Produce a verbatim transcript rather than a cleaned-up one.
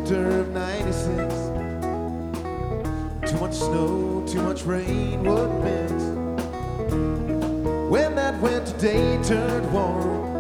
winter of ninety-six. Too much snow, too much rain would mix. When that winter day turned warm,